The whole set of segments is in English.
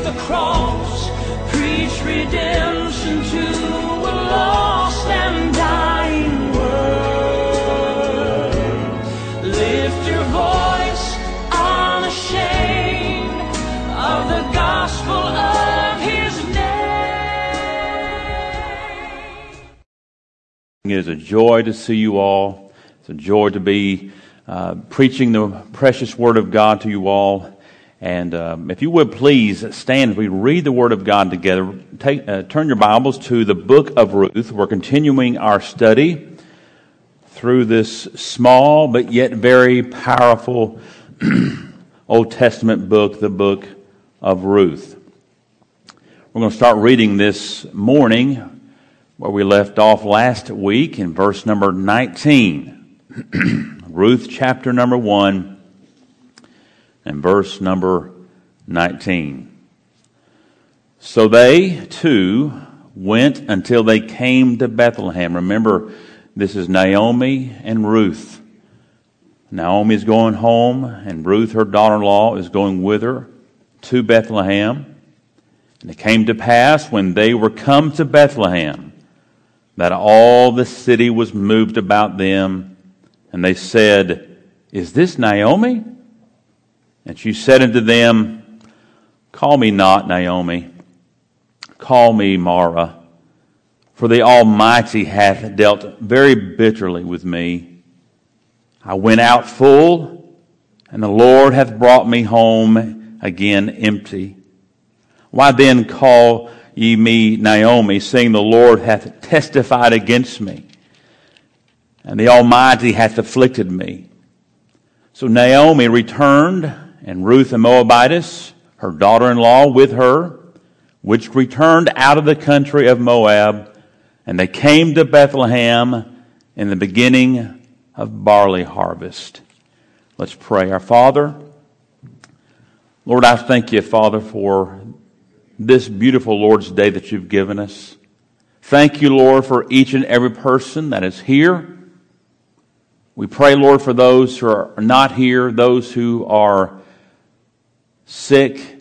the cross, preach redemption to a lost and dying world. Lift your voice unashamed of the gospel of His name. It is a joy to see you all. It's a joy to be preaching the precious Word of God to you all. And if you would please stand as we read the Word of God together. Turn your Bibles to the book of Ruth. We're continuing our study through this small but yet very powerful Old Testament book, the book of Ruth. We're going to start reading this morning where we left off last week in verse number 19. Ruth chapter number 1 and verse number 19. So they too went until they came to Bethlehem. Remember, this is Naomi and Ruth. Naomi is going home, and Ruth, her daughter-in-law, is going with her to Bethlehem. And it came to pass when they were come to Bethlehem that all the city was moved about them, and they said, Is this Naomi? And she said unto them, Call me not Naomi, call me Mara, for the Almighty hath dealt very bitterly with me. I went out full, and the Lord hath brought me home again empty. Why then call ye me Naomi, seeing the Lord hath testified against me, and the Almighty hath afflicted me? So Naomi returned, and Ruth the Moabitess, her daughter-in-law, with her, which returned out of the country of Moab, and they came to Bethlehem in the beginning of barley harvest. Let's pray. Our Father, Lord, I thank you, Father, for this beautiful Lord's Day that you've given us. Thank you, Lord, for each and every person that is here. We pray, Lord, for those who are not here, those who are sick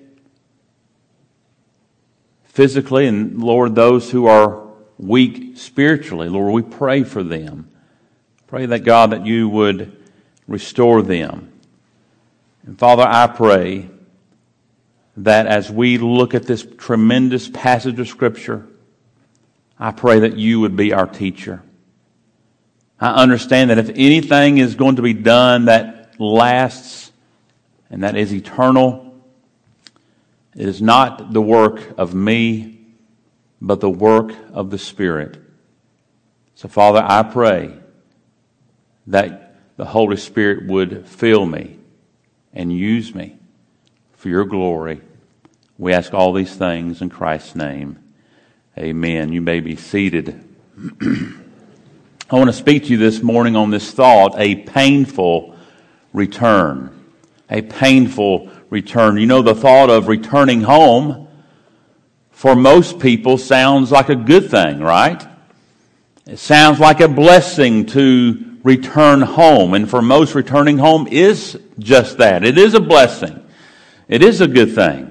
physically, and Lord, those who are weak spiritually. Lord, we pray for them. Pray that, God, that you would restore them. And Father, I pray that as we look at this tremendous passage of Scripture, I pray that you would be our teacher. I understand that if anything is going to be done that lasts and that is eternal, it is not the work of me, but the work of the Spirit. So, Father, I pray that the Holy Spirit would fill me and use me for your glory. We ask all these things in Christ's name. Amen. You may be seated. I want to speak to you this morning on this thought, a painful return. A painful return. You know, the thought of returning home for most people sounds like a good thing, right? It sounds like a blessing to return home. And for most, returning home is just that. It is a blessing. It is a good thing.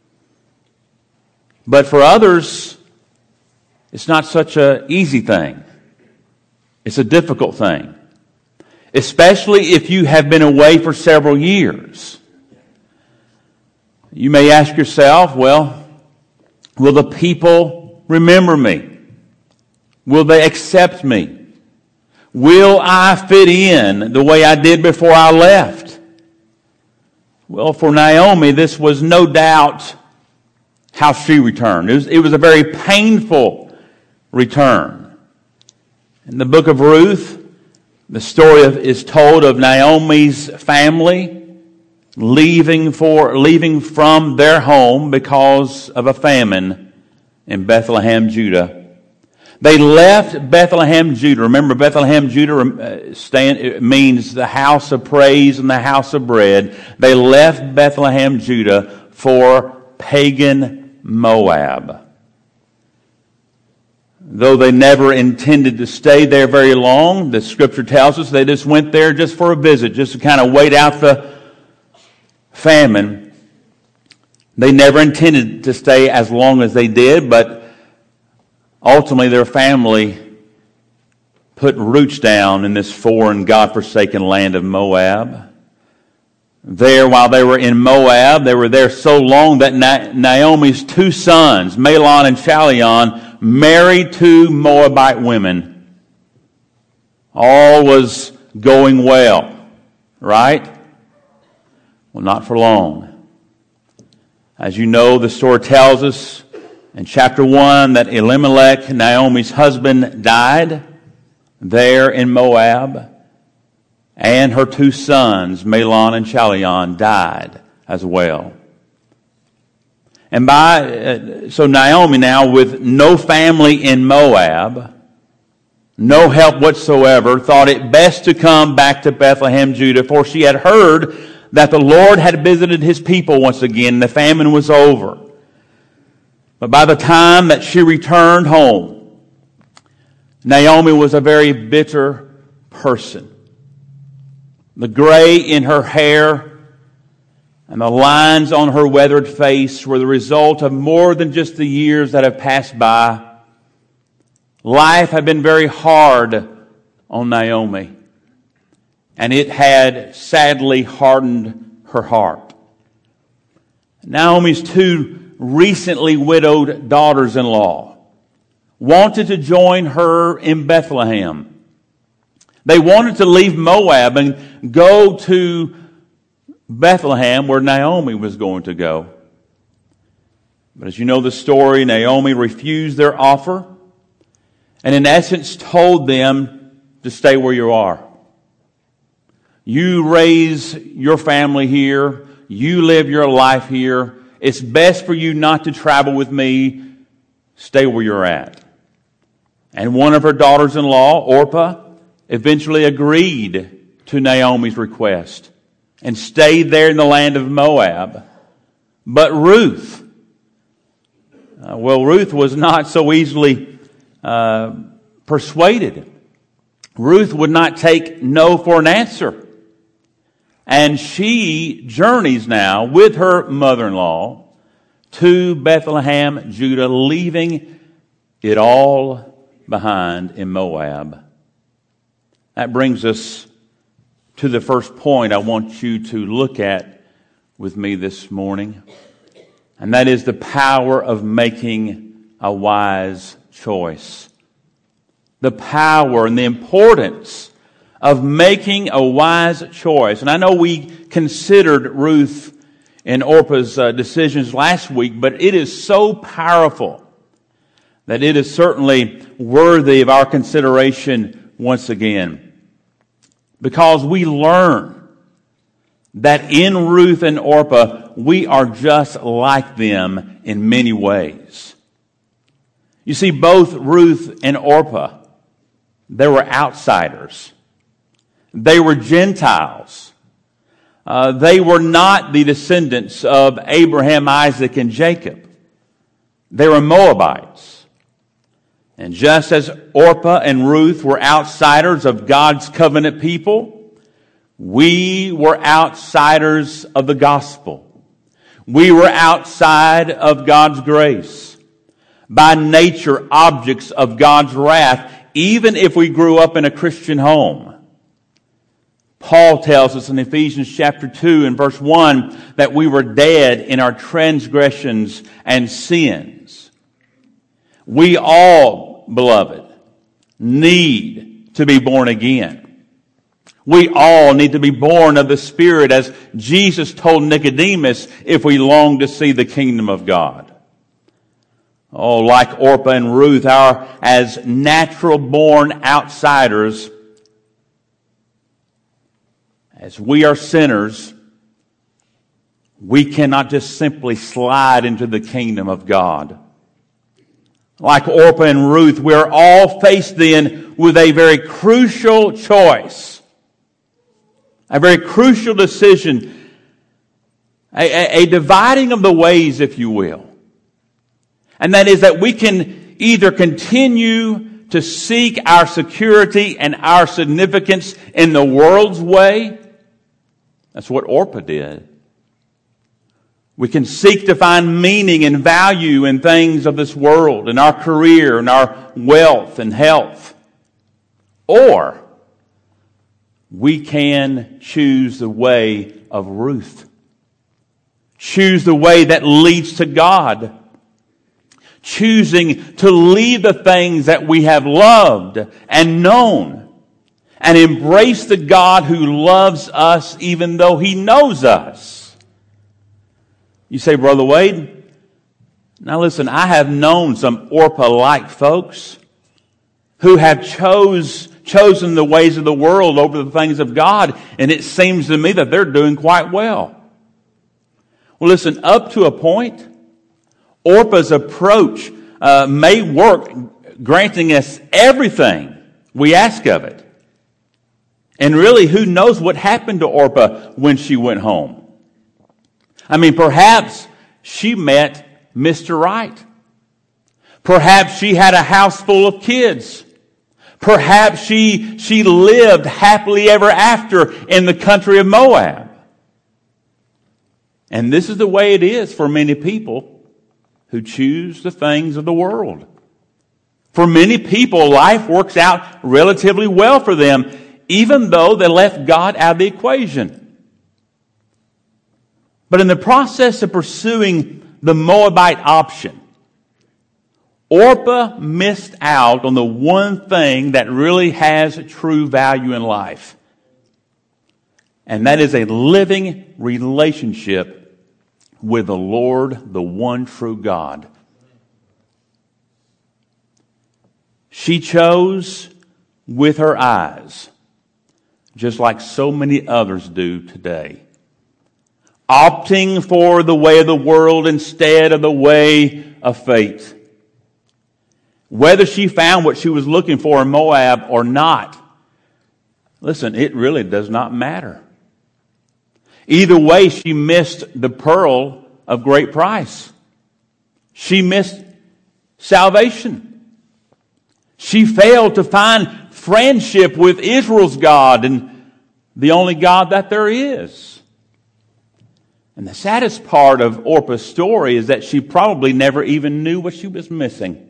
But for others, it's not such an easy thing. It's a difficult thing. Especially if you have been away for several years. You may ask yourself, well, will the people remember me? Will they accept me? Will I fit in the way I did before I left? Well, for Naomi, this was no doubt how she returned. It was a very painful return. In the book of Ruth, the story is told of Naomi's family leaving from their home because of a famine in Bethlehem, Judah. They left Bethlehem, Judah. Remember, Bethlehem, Judah means the house of praise and the house of bread. They left Bethlehem, Judah for pagan Moab. Though they never intended to stay there very long, the Scripture tells us they just went there just for a visit, just to kind of wait out the famine. They never intended to stay as long as they did, but ultimately their family put roots down in this foreign, God-forsaken land of Moab. There, while they were in Moab, they were there so long that Naomi's two sons, Mahlon and Chalion, married two Moabite women. All was going well, right? Well, not for long. As you know, the story tells us in chapter 1 that Elimelech, Naomi's husband, died there in Moab, and her two sons, Mahlon and Chalion, died as well. And so Naomi now, with no family in Moab, no help whatsoever, thought it best to come back to Bethlehem, Judah, for she had heard that the Lord had visited his people once again, and the famine was over. But by the time that she returned home, Naomi was a very bitter person. The gray in her hair and the lines on her weathered face were the result of more than just the years that have passed by. Life had been very hard on Naomi, and it had sadly hardened her heart. Naomi's two recently widowed daughters-in-law wanted to join her in Bethlehem. They wanted to leave Moab and go to Bethlehem, where Naomi was going to go. But as you know the story, Naomi refused their offer and in essence told them to stay where you are. You raise your family here. You live your life here. It's best for you not to travel with me. Stay where you're at. And one of her daughters-in-law, Orpah, eventually agreed to Naomi's request and stayed there in the land of Moab. But Ruth was not so easily persuaded. Ruth would not take no for an answer. And she journeys now with her mother-in-law to Bethlehem, Judah, leaving it all behind in Moab. That brings us to the first point I want you to look at with me this morning. And that is the power of making a wise choice. The power and the importance of making a wise choice. And I know we considered Ruth and Orpah's decisions last week, but it is so powerful that it is certainly worthy of our consideration once again. Because we learn that in Ruth and Orpah, we are just like them in many ways. You see, both Ruth and Orpah, they were outsiders. They were Gentiles. They were not the descendants of Abraham, Isaac, and Jacob. They were Moabites. And just as Orpah and Ruth were outsiders of God's covenant people, we were outsiders of the gospel. We were outside of God's grace. By nature, objects of God's wrath, even if we grew up in a Christian home. Paul tells us in Ephesians chapter 2 and verse 1 that we were dead in our transgressions and sins. We all, beloved, need to be born again. We all need to be born of the Spirit, as Jesus told Nicodemus, if we long to see the kingdom of God. Oh, like Orpah and Ruth, as natural-born outsiders, as we are sinners, we cannot just simply slide into the kingdom of God. Like Orpah and Ruth, we're all faced then with a very crucial choice. A very crucial decision. A dividing of the ways, if you will. And that is that we can either continue to seek our security and our significance in the world's way. That's what Orpah did. We can seek to find meaning and value in things of this world, in our career, in our wealth and health. Or we can choose the way of Ruth. Choose the way that leads to God. Choosing to leave the things that we have loved and known and embrace the God who loves us even though He knows us. You say, Brother Wade, now listen, I have known some Orpah-like folks who have chosen the ways of the world over the things of God, and it seems to me that they're doing quite well. Well, listen, up to a point, Orpah's approach may work, granting us everything we ask of it. And really, who knows what happened to Orpah when she went home? I mean, perhaps she met Mr. Right. Perhaps she had a house full of kids. Perhaps she lived happily ever after in the country of Moab. And this is the way it is for many people who choose the things of the world. For many people, life works out relatively well for them, even though they left God out of the equation. But in the process of pursuing the Moabite option, Orpah missed out on the one thing that really has true value in life. And that is a living relationship with the Lord, the one true God. She chose with her eyes, just like so many others do today, opting for the way of the world instead of the way of faith. Whether she found what she was looking for in Moab or not, listen, it really does not matter. Either way, she missed the pearl of great price. She missed salvation. She failed to find friendship with Israel's God and the only God that there is. And the saddest part of Orpah's story is that she probably never even knew what she was missing.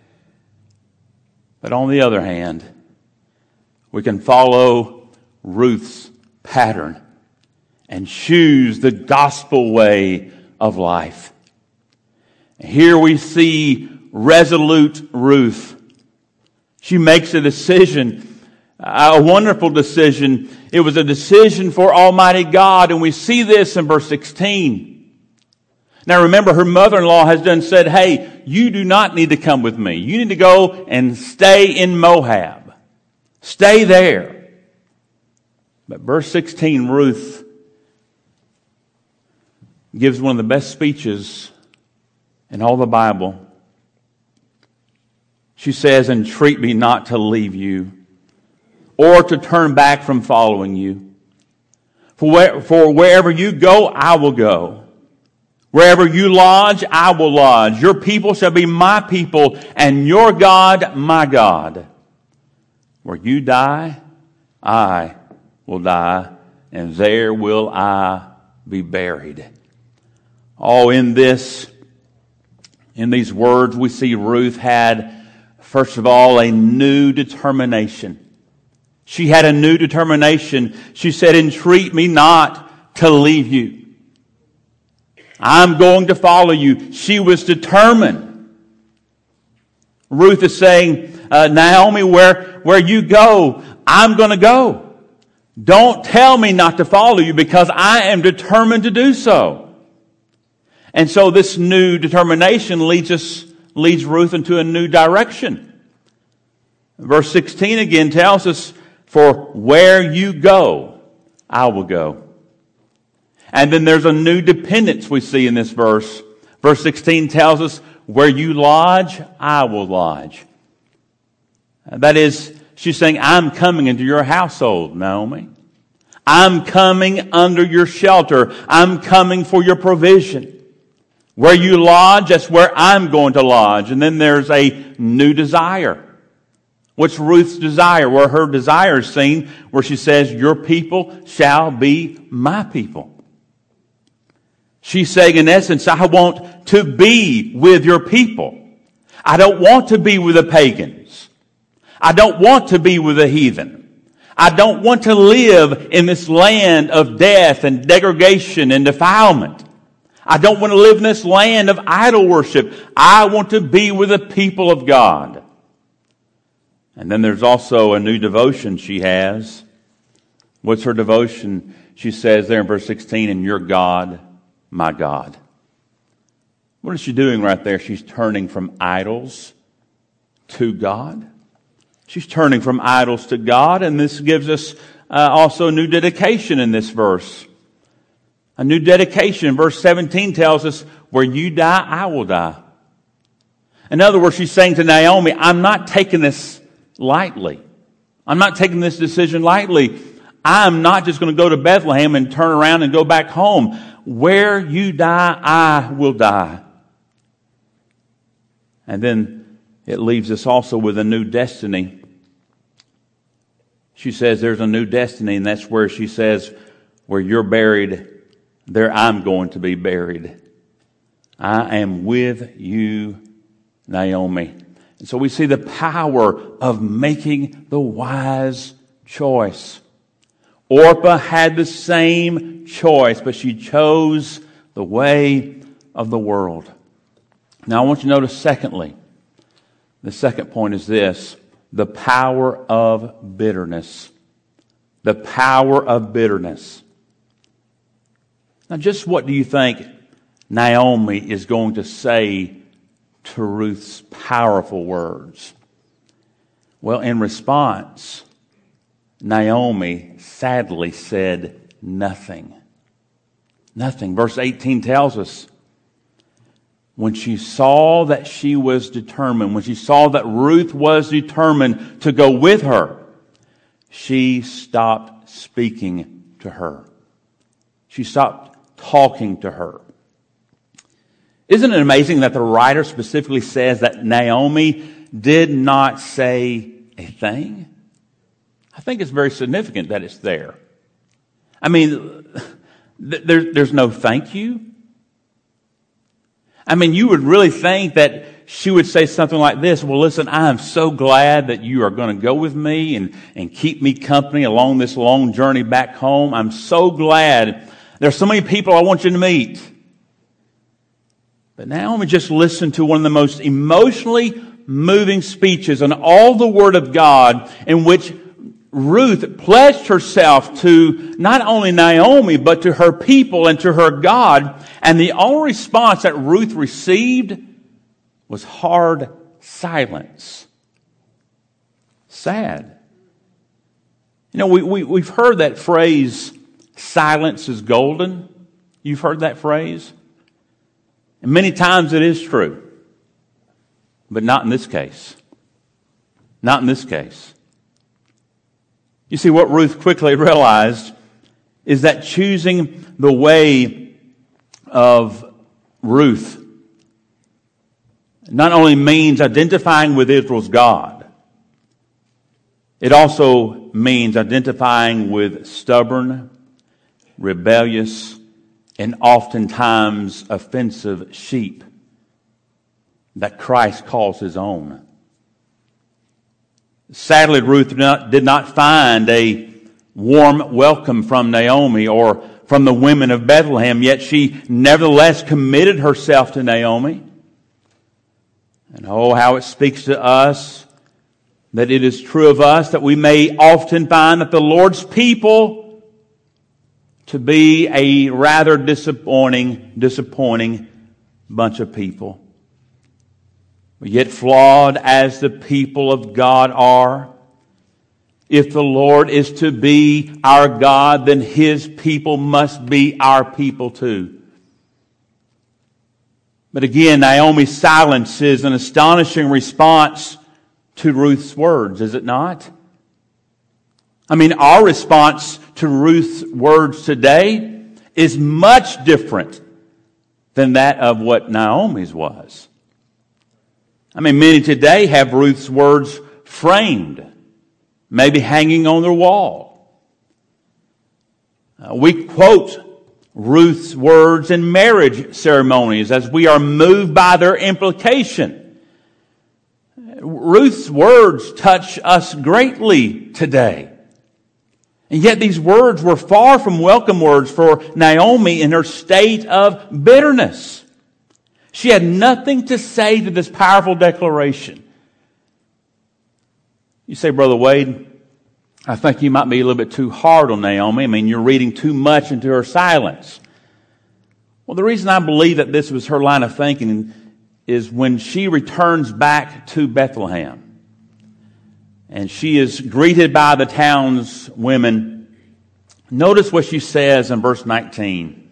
But on the other hand, we can follow Ruth's pattern and choose the gospel way of life. Here we see resolute Ruth. She makes a decision, a wonderful decision. It was a decision for Almighty God, and we see this in verse 16. Now remember, her mother-in-law has done said, hey, you do not need to come with me. You need to go and stay in Moab. Stay there. But verse 16, Ruth gives one of the best speeches in all the Bible. She says, entreat me not to leave you or to turn back from following you. For wherever you go, I will go. Wherever you lodge, I will lodge. Your people shall be my people, and your God, my God. Where you die, I will die, and there will I be buried. Oh, in these words, we see Ruth had, first of all, a new determination. She had a new determination. She said, entreat me not to leave you. I'm going to follow you. She was determined. Ruth is saying, Naomi, where you go, I'm going to go. Don't tell me not to follow you because I am determined to do so. And so this new determination leads Ruth into a new direction. Verse 16 again tells us, for where you go, I will go. And then there's a new dependence we see in this verse. Verse 16 tells us, where you lodge, I will lodge. That is, she's saying, I'm coming into your household, Naomi. I'm coming under your shelter. I'm coming for your provision. Where you lodge, that's where I'm going to lodge. And then there's a new desire. What's Ruth's desire? Where her desire is seen, where she says, your people shall be my people. She's saying, in essence, I want to be with your people. I don't want to be with the pagans. I don't want to be with the heathen. I don't want to live in this land of death and degradation and defilement. I don't want to live in this land of idol worship. I want to be with the people of God. And then there's also a new devotion she has. What's her devotion? She says there in verse 16, and your God, my God. What is she doing right there? She's turning from idols to God. She's turning from idols to God, and this gives us also a new dedication in this verse. A new dedication. Verse 17 tells us, where you die, I will die. In other words, she's saying to Naomi, I'm not taking this lightly. I'm not taking this decision lightly. I'm not just going to go to Bethlehem and turn around and go back home. Where you die, I will die. And then it leaves us also with a new destiny. She says there's a new destiny, and that's where she says, where you're buried, there I'm going to be buried. I am with you, Naomi. And so we see the power of making the wise choice. Orpah had the same choice, but she chose the way of the world. Now I want you to notice secondly, the second point is this, the power of bitterness. The power of bitterness. Now just what do you think Naomi is going to say to Ruth's powerful words? Well, in response, Naomi sadly said nothing. Nothing. Verse 18 tells us, when she saw that she was determined, when she saw that Ruth was determined to go with her, she stopped speaking to her. She stopped talking to her. Isn't it amazing that the writer specifically says that Naomi did not say a thing? I think it's very significant that it's there. I mean, there's no thank you. I mean, you would really think that she would say something like this, well, listen, I am so glad that you are going to go with me and keep me company along this long journey back home. I'm so glad. There's so many people I want you to meet. But Naomi just listened to one of the most emotionally moving speeches in all the Word of God, in which Ruth pledged herself to not only Naomi, but to her people and to her God. And the only response that Ruth received was hard silence. Sad. You know, we've heard that phrase, silence is golden. You've heard that phrase? And many times it is true. But not in this case. Not in this case. You see, what Ruth quickly realized is that choosing the way of Ruth not only means identifying with Israel's God, it also means identifying with stubborn, rebellious, and oftentimes offensive sheep that Christ calls his own. Sadly, Ruth did not find a warm welcome from Naomi or from the women of Bethlehem, yet she nevertheless committed herself to Naomi. And oh, how it speaks to us that it is true of us that we may often find that the Lord's people to be a rather disappointing bunch of people. Yet flawed as the people of God are, if the Lord is to be our God, then his people must be our people too. But again, Naomi's silence is an astonishing response to Ruth's words, is it not? I mean, our response to Ruth's words today is much different than that of what Naomi's was. I mean, many today have Ruth's words framed, maybe hanging on their wall. We quote Ruth's words in marriage ceremonies as we are moved by their implication. Ruth's words touch us greatly today. And yet these words were far from welcome words for Naomi in her state of bitterness. She had nothing to say to this powerful declaration. You say, Brother Wade, I think you might be a little bit too hard on Naomi. I mean, you're reading too much into her silence. Well, the reason I believe that this was her line of thinking is when she returns back to Bethlehem and she is greeted by the town's women. Notice what she says in verse 19.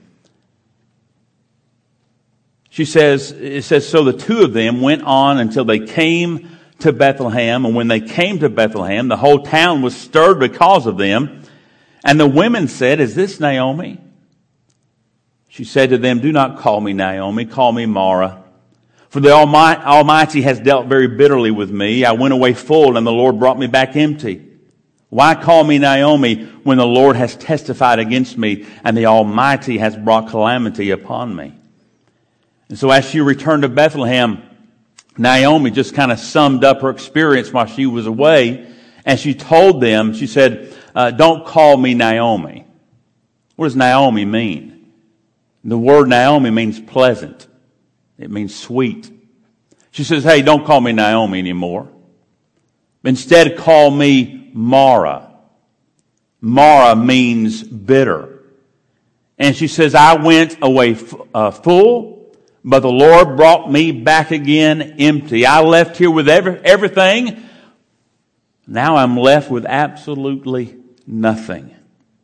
It says, so the two of them went on until they came to Bethlehem. And when they came to Bethlehem, the whole town was stirred because of them. And the women said, is this Naomi? She said to them, do not call me Naomi, call me Mara. For the Almighty has dealt very bitterly with me. I went away full, and the Lord brought me back empty. Why call me Naomi when the Lord has testified against me, and the Almighty has brought calamity upon me? And so as she returned to Bethlehem, Naomi just kind of summed up her experience while she was away, and she told them, she said, don't call me Naomi. What does Naomi mean? The word Naomi means pleasant. It means sweet. She says, hey, don't call me Naomi anymore. Instead, call me Mara. Mara means bitter. And she says, I went away full, but the Lord brought me back again empty. I left here with everything. Now I'm left with absolutely nothing.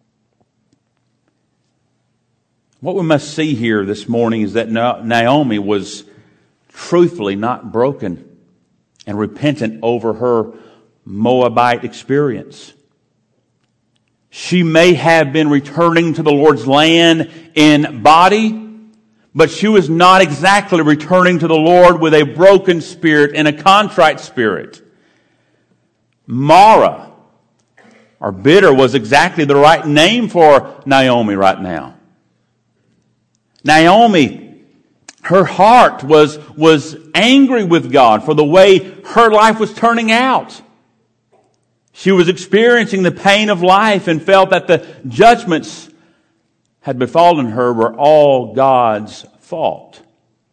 What we must see here this morning is that Naomi was truthfully not broken and repentant over her Moabite experience. She may have been returning to the Lord's land in body, but she was not exactly returning to the Lord with a broken spirit and a contrite spirit. Mara, or bitter, was exactly the right name for Naomi right now. Naomi, her heart was angry with God for the way her life was turning out. She was experiencing the pain of life and felt that the judgments had befallen her were all God's fault.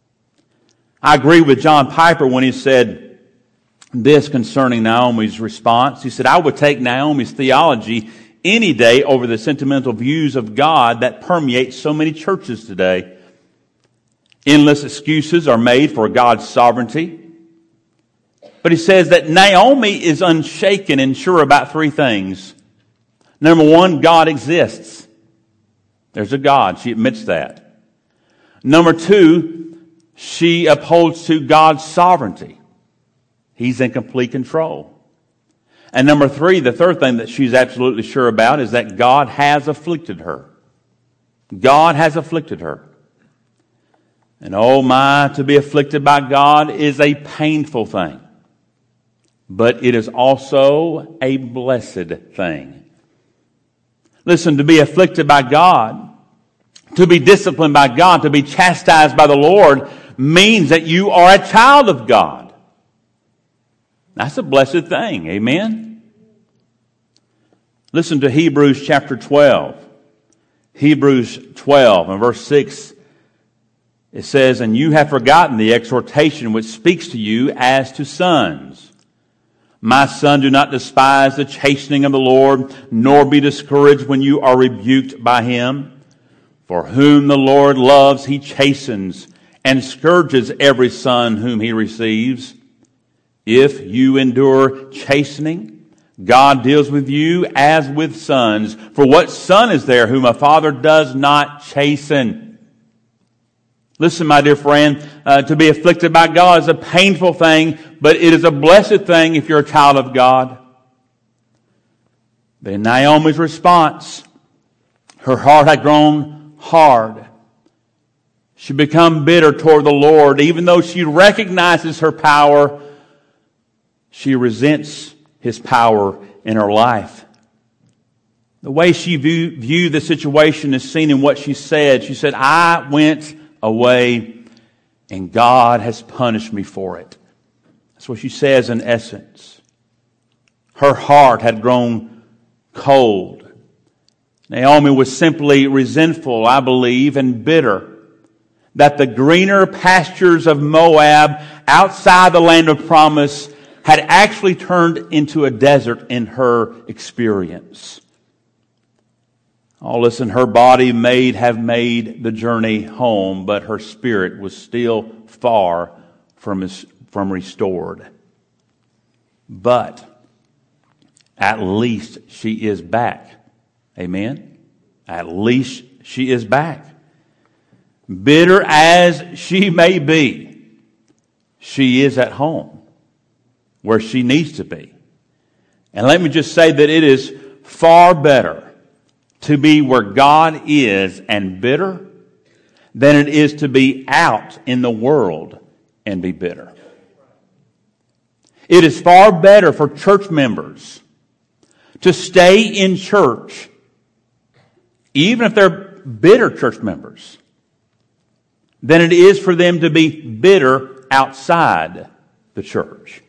I agree with John Piper when he said this concerning Naomi's response. He said, I would take Naomi's theology any day over the sentimental views of God that permeate so many churches today. Endless excuses are made for God's sovereignty. But he says that Naomi is unshaken and sure about three things. Number one, God exists. There's a God. She admits that. Number two, she upholds to God's sovereignty. He's in complete control. And number three, the third thing that she's absolutely sure about is that God has afflicted her. God has afflicted her. And oh my, to be afflicted by God is a painful thing. But it is also a blessed thing. Listen, to be afflicted by God, to be disciplined by God, to be chastised by the Lord means that you are a child of God. That's a blessed thing. Amen? Listen to Hebrews chapter 12. Hebrews 12 and verse 6. It says, and you have forgotten the exhortation which speaks to you as to sons. My son, do not despise the chastening of the Lord, nor be discouraged when you are rebuked by him. For whom the Lord loves, he chastens, and scourges every son whom he receives. If you endure chastening, God deals with you as with sons. For what son is there whom a father does not chasten? Listen, my dear friend, to be afflicted by God is a painful thing, but it is a blessed thing if you're a child of God. But in Naomi's response, her heart had grown hard. She become bitter toward the Lord. Even though she recognizes her power, she resents his power in her life. The way she viewed the situation is seen in what she said. She said, I went away and God has punished me for it. That's what she says in essence. Her heart had grown cold. Naomi was simply resentful, I believe, and bitter that the greener pastures of Moab outside the land of promise had actually turned into a desert in her experience. Oh, listen, her body may have made the journey home, but her spirit was still far from restored. But at least she is back. Amen? At least she is back. Bitter as she may be, she is at home where she needs to be. And let me just say that it is far better to be where God is and bitter than it is to be out in the world and be bitter. It is far better for church members to stay in church, even if they're bitter church members, than it is for them to be bitter outside the church.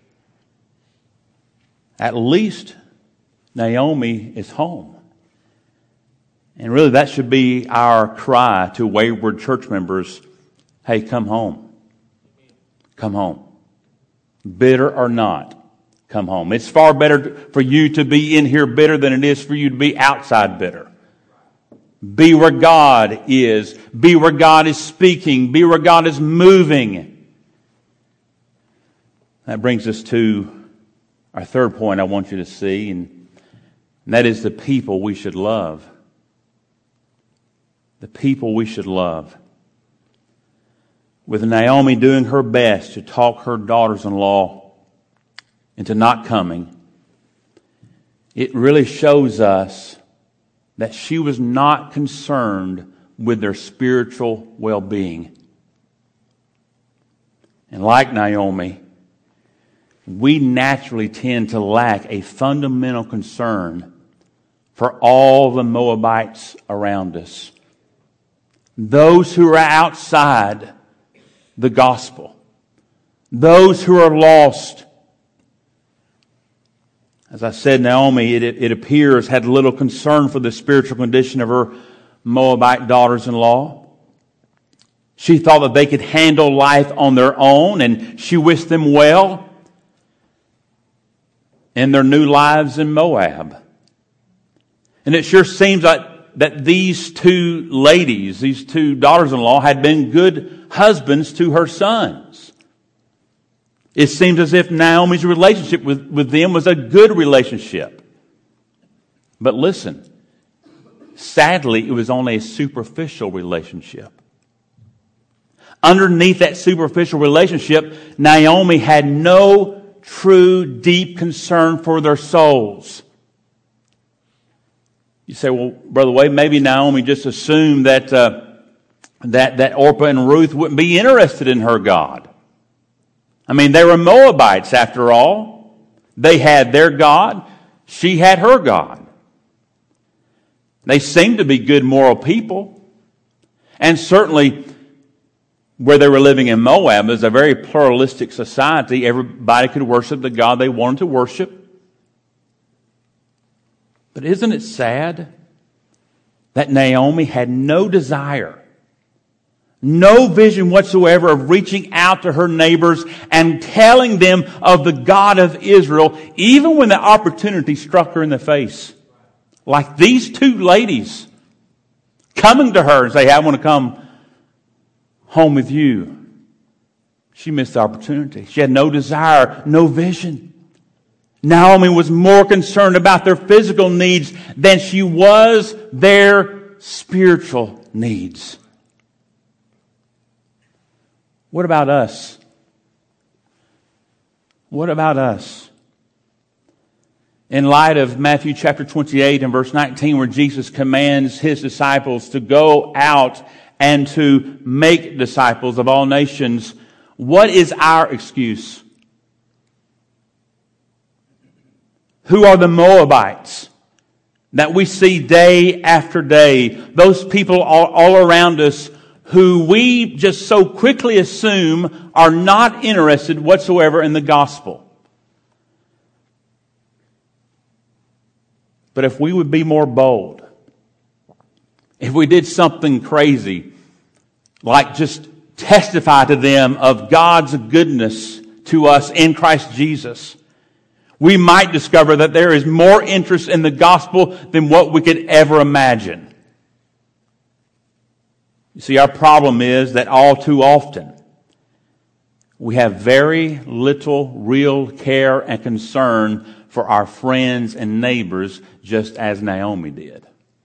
At least Naomi is home. And really that should be our cry to wayward church members. Hey, come home. Come home. Bitter or not, come home. It's far better for you to be in here bitter than it is for you to be outside bitter. Be where God is. Be where God is speaking. Be where God is moving. That brings us to our third point I want you to see, and that is the people we should love. The people we should love. With Naomi doing her best to talk her daughters-in-law into not coming, it really shows us that she was not concerned with their spiritual well-being. And like Naomi, we naturally tend to lack a fundamental concern for all the Moabites around us. Those who are outside the gospel. Those who are lost. As I said, Naomi, it appears, had little concern for the spiritual condition of her Moabite daughters-in-law. She thought that they could handle life on their own, and she wished them well in their new lives in Moab. And it sure seems like that these two ladies, these two daughters-in-law, had been good husbands to her sons. It seems as if Naomi's relationship with them was a good relationship. But listen, sadly, it was only a superficial relationship. Underneath that superficial relationship, Naomi had no true, deep concern for their souls. You say, well, Brother Wade, maybe Naomi just assumed that Orpah and Ruth wouldn't be interested in her God. I mean, they were Moabites after all. They had their God. She had her God. They seemed to be good moral people. And certainly, where they were living in Moab, it was a very pluralistic society. Everybody could worship the God they wanted to worship. But isn't it sad that Naomi had no desire, no vision whatsoever of reaching out to her neighbors and telling them of the God of Israel, even when the opportunity struck her in the face? Like these two ladies coming to her and say, hey, I want to come home with you. She missed the opportunity. She had no desire, no vision. Naomi was more concerned about their physical needs than she was their spiritual needs. What about us? What about us? In light of Matthew chapter 28 and verse 19, where Jesus commands his disciples to go out and to make disciples of all nations, what is our excuse? Who are the Moabites that we see day after day, those people all around us who we just so quickly assume are not interested whatsoever in the gospel. But if we would be more bold, if we did something crazy, like just testify to them of God's goodness to us in Christ Jesus, we might discover that there is more interest in the gospel than what we could ever imagine. You see, our problem is that all too often we have very little real care and concern for our friends and neighbors, just as Naomi did.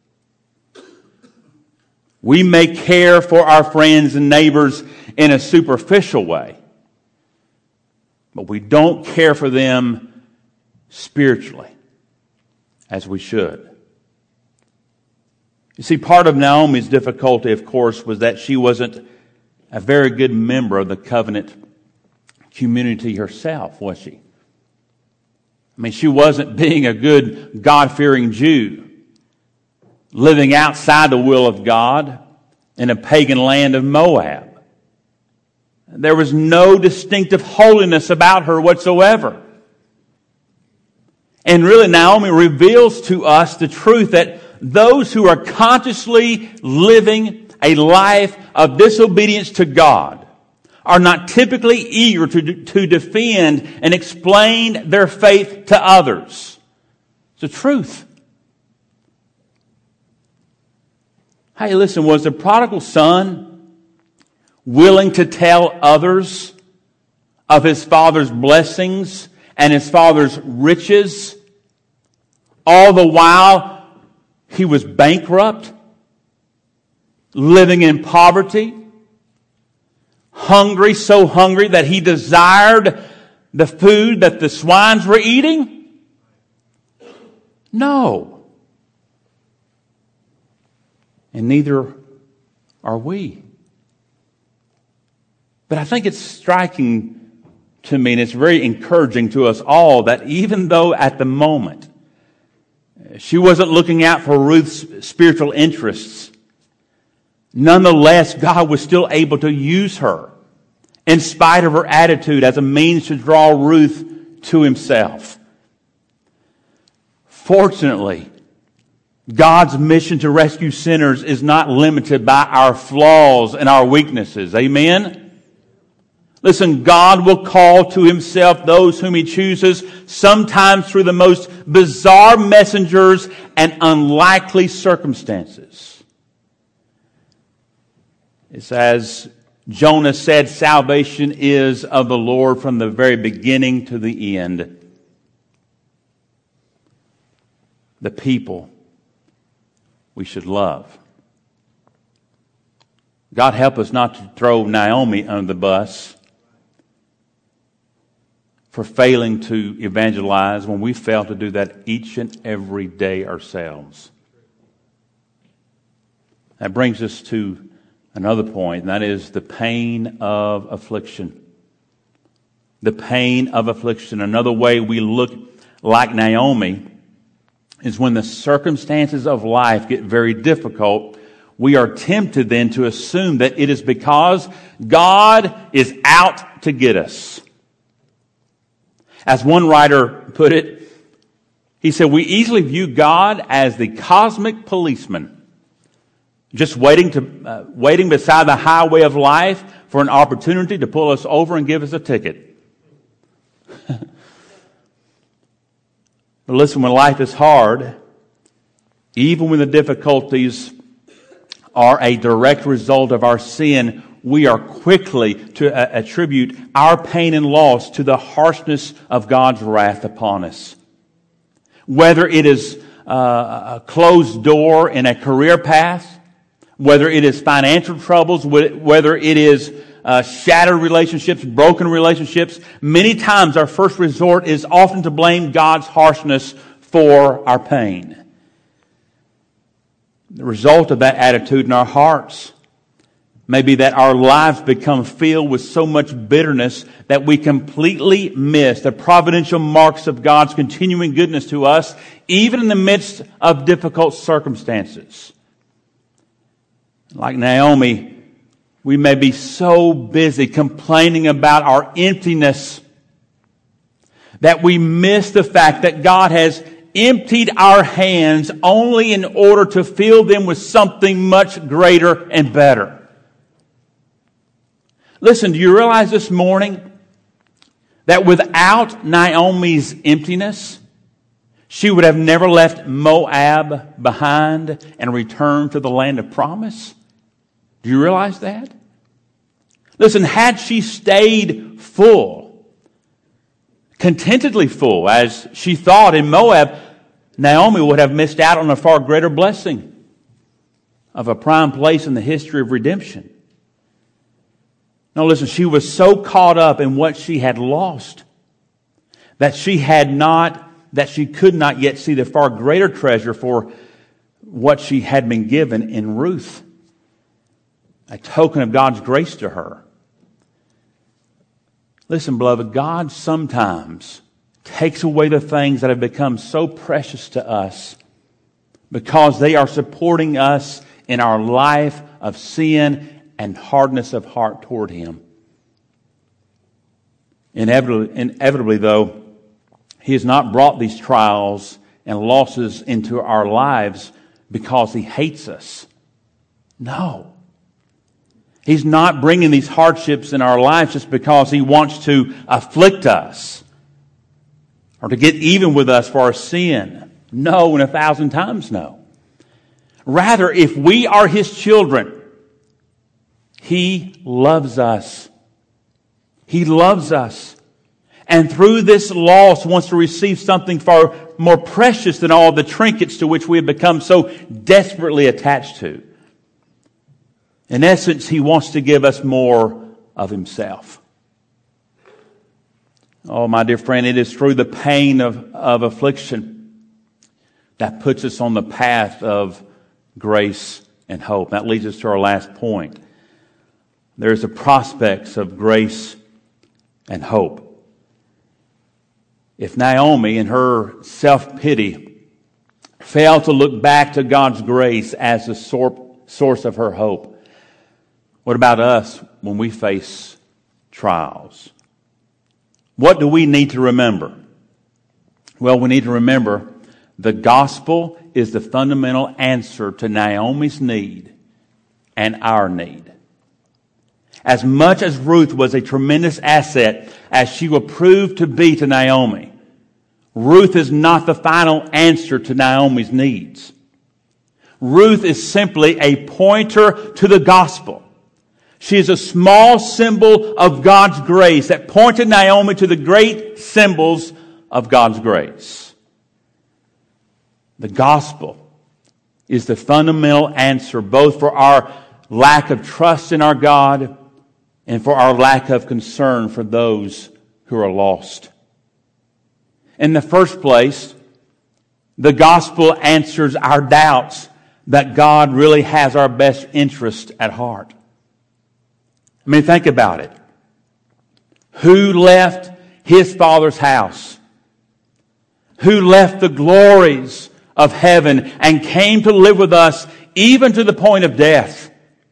We may care for our friends and neighbors in a superficial way, but we don't care for them spiritually as we should. You see, part of Naomi's difficulty, of course, was that she wasn't a very good member of the covenant community herself, was she? I mean, she wasn't being a good God-fearing Jew, living outside the will of God in a pagan land of Moab. There was no distinctive holiness about her whatsoever. And really, Naomi reveals to us the truth that those who are consciously living a life of disobedience to God are not typically eager to defend and explain their faith to others. It's the truth. Hey, listen, was the prodigal son willing to tell others of his father's blessings and his father's riches, all the while he was bankrupt, living in poverty, hungry, so hungry that he desired the food that the swines were eating? No. And neither are we. But I think it's striking to me, and it's very encouraging to us all, that even though at the moment she wasn't looking out for Ruth's spiritual interests, nonetheless, God was still able to use her in spite of her attitude as a means to draw Ruth to himself. Fortunately, God's mission to rescue sinners is not limited by our flaws and our weaknesses. Amen? Listen, God will call to himself those whom he chooses, sometimes through the most bizarre messengers and unlikely circumstances. It's as Jonah said, salvation is of the Lord from the very beginning to the end. The people we should love. God help us not to throw Naomi under the bus for failing to evangelize when we fail to do that each and every day ourselves. That brings us to another point, and that is the pain of affliction. The pain of affliction. Another way we look like Naomi is when the circumstances of life get very difficult, we are tempted then to assume that it is because God is out to get us. As one writer put it, he said, we easily view God as the cosmic policeman, just waiting beside the highway of life for an opportunity to pull us over and give us a ticket. But listen, when life is hard, even when the difficulties are a direct result of our sin, we are quickly to attribute our pain and loss to the harshness of God's wrath upon us. Whether it is a closed door in a career path, whether it is financial troubles, whether it is shattered relationships, broken relationships, many times our first resort is often to blame God's harshness for our pain. The result of that attitude in our hearts Maybe that our lives become filled with so much bitterness that we completely miss the providential marks of God's continuing goodness to us, even in the midst of difficult circumstances. Like Naomi, we may be so busy complaining about our emptiness that we miss the fact that God has emptied our hands only in order to fill them with something much greater and better. Listen, do you realize this morning that without Naomi's emptiness, she would have never left Moab behind and returned to the land of promise? Do you realize that? Listen, had she stayed full, contentedly full, as she thought in Moab, Naomi would have missed out on a far greater blessing of a prime place in the history of redemption. No, listen, she was so caught up in what she had lost that she could not yet see the far greater treasure for what she had been given in Ruth, a token of God's grace to her. Listen, beloved, God sometimes takes away the things that have become so precious to us because they are supporting us in our life of sin and hardness of heart toward Him. Inevitably, though, He has not brought these trials and losses into our lives because He hates us. No. He's not bringing these hardships in our lives just because He wants to afflict us or to get even with us for our sin. No, and 1,000 times no. Rather, if we are His children, He loves us. He loves us. And through this loss wants to receive something far more precious than all the trinkets to which we have become so desperately attached to. In essence, He wants to give us more of Himself. Oh, my dear friend, it is through the pain of affliction that puts us on the path of grace and hope. That leads us to our last point. There's the prospects of grace and hope. If Naomi, in her self-pity, failed to look back to God's grace as the source of her hope, what about us when we face trials? What do we need to remember? Well, we need to remember the gospel is the fundamental answer to Naomi's need and our need. As much as Ruth was a tremendous asset as she will prove to be to Naomi, Ruth is not the final answer to Naomi's needs. Ruth is simply a pointer to the gospel. She is a small symbol of God's grace that pointed Naomi to the great symbols of God's grace. The gospel is the fundamental answer both for our lack of trust in our God and for our lack of concern for those who are lost. In the first place, the gospel answers our doubts that God really has our best interest at heart. I mean, think about it. Who left his Father's house? Who left the glories of heaven and came to live with us even to the point of death?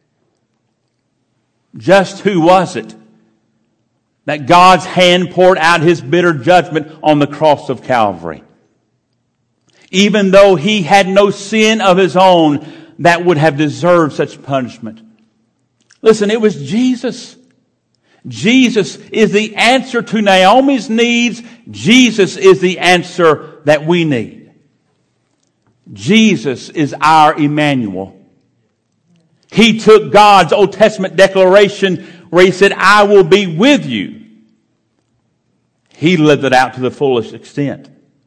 Just who was it that God's hand poured out His bitter judgment on the cross of Calvary? Even though He had no sin of His own that would have deserved such punishment. Listen, it was Jesus. Jesus is the answer to Naomi's needs. Jesus is the answer that we need. Jesus is our Emmanuel. He took God's Old Testament declaration where He said, I will be with you. He lived it out to the fullest extent.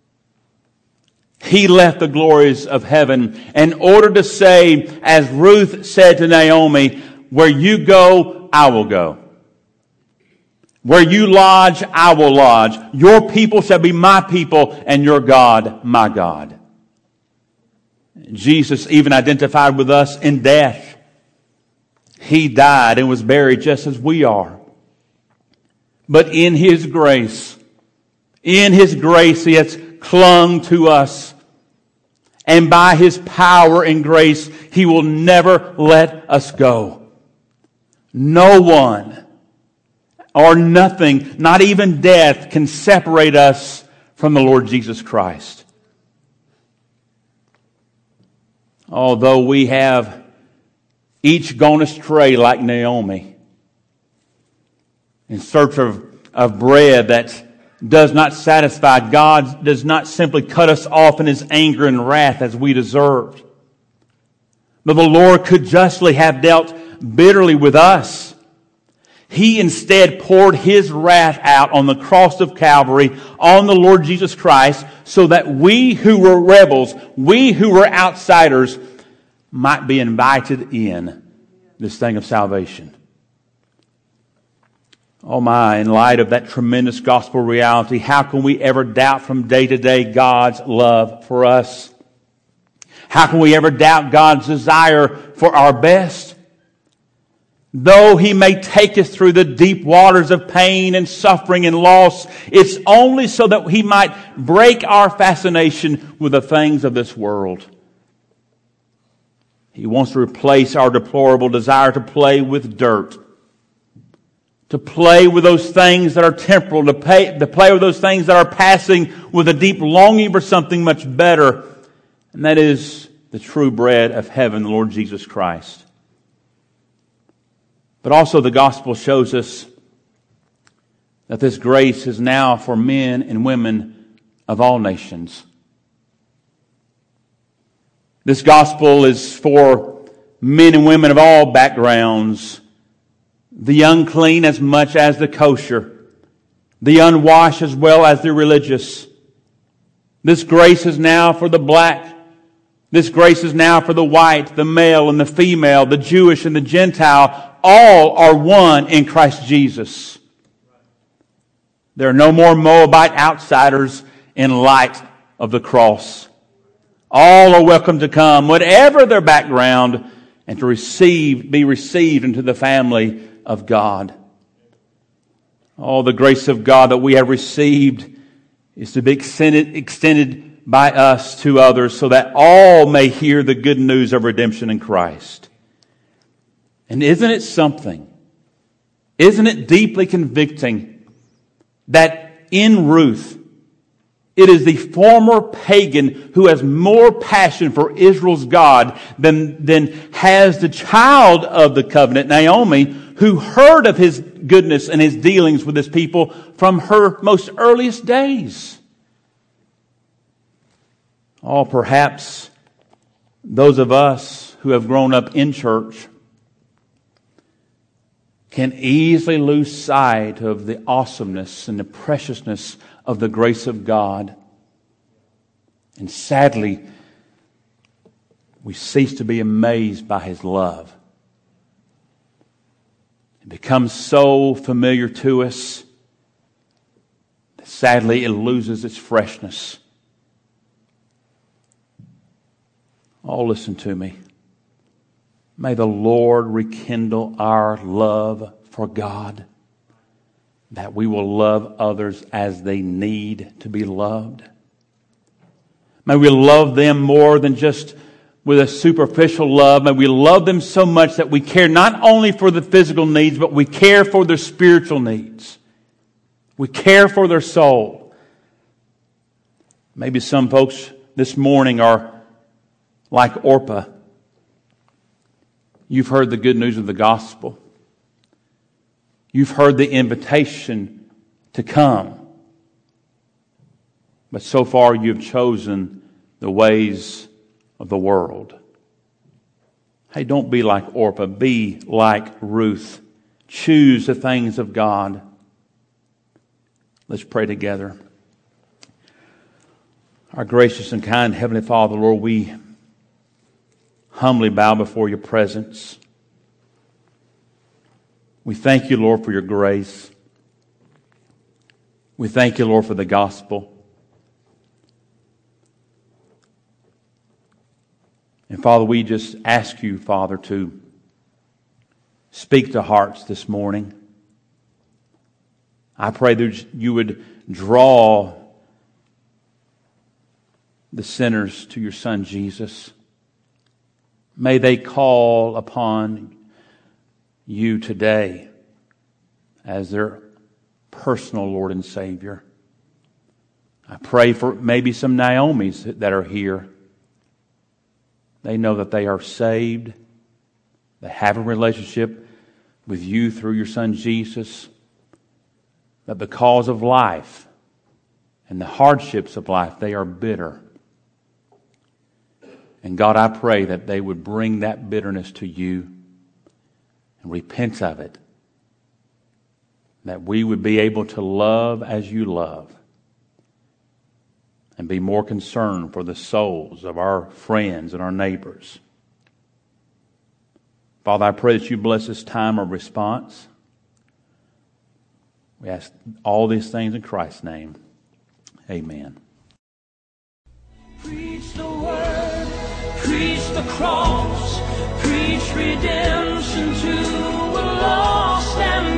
He left the glories of heaven in order to say, as Ruth said to Naomi, where you go, I will go. Where you lodge, I will lodge. Your people shall be my people, and your God, my God. Jesus even identified with us in death. He died and was buried just as we are. But in His grace, He has clung to us. And by His power and grace, He will never let us go. No one or nothing, not even death, can separate us from the Lord Jesus Christ. Although we have each gone astray like Naomi, in search of bread that does not satisfy, God does not simply cut us off in His anger and wrath as we deserved. But the Lord could justly have dealt bitterly with us. He instead poured His wrath out on the cross of Calvary on the Lord Jesus Christ so that we who were rebels, we who were outsiders, might be invited in this thing of salvation. Oh my, in light of that tremendous gospel reality, how can we ever doubt from day to day God's love for us? How can we ever doubt God's desire for our best? Though He may take us through the deep waters of pain and suffering and loss, it's only so that He might break our fascination with the things of this world. He wants to replace our deplorable desire to play with dirt, to play with those things that are temporal, to play with those things that are passing, with a deep longing for something much better, and that is the true bread of heaven, the Lord Jesus Christ. But also the gospel shows us that this grace is now for men and women of all nations. This gospel is for men and women of all backgrounds, the unclean as much as the kosher, the unwashed as well as the religious. This grace is now for the black. This grace is now for the white, the male and the female, the Jewish and the Gentile. All are one in Christ Jesus. There are no more Moabite outsiders in light of the cross. All are welcome to come, whatever their background, and to be received into the family of God. All the grace of God that we have received is to be extended by us to others so that all may hear the good news of redemption in Christ. And isn't it something? Isn't it deeply convicting that in Ruth, it is the former pagan who has more passion for Israel's God than has the child of the covenant, Naomi, who heard of His goodness and His dealings with His people from her most earliest days. Oh, perhaps those of us who have grown up in church can easily lose sight of the awesomeness and the preciousness of the grace of God. And sadly, we cease to be amazed by His love. It becomes so familiar to us that sadly it loses its freshness. Oh, listen to me. May the Lord rekindle our love for God, that we will love others as they need to be loved. May we love them more than just with a superficial love. May we love them so much that we care not only for the physical needs, but we care for their spiritual needs. We care for their soul. Maybe some folks this morning are like Orpah. You've heard the good news of the gospel. You've heard the invitation to come. But so far you've chosen the ways of the world. Hey, don't be like Orpah. Be like Ruth. Choose the things of God. Let's pray together. Our gracious and kind Heavenly Father, Lord, we humbly bow before your presence. We thank you, Lord, for your grace. We thank you, Lord, for the gospel. And Father, we just ask you, Father, to speak to hearts this morning. I pray that you would draw the sinners to your Son Jesus. May they call upon you today as their personal Lord and Savior. I pray for maybe some Naomis that are here. They know that they are saved. They have a relationship with you through your Son Jesus. But because of life and the hardships of life, they are bitter. And God, I pray that they would bring that bitterness to you and repent of it. That we would be able to love as you love and be more concerned for the souls of our friends and our neighbors. Father, I pray that you bless this time of response. We ask all these things in Christ's name. Amen. Preach the word, preach the cross, preach redemption to a lost and